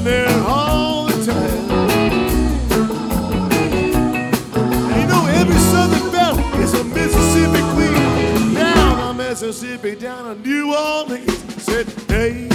there all the time. And you know every Southern belle is a Mississippi queen. Down on Mississippi, down on New Orleans, said, hey.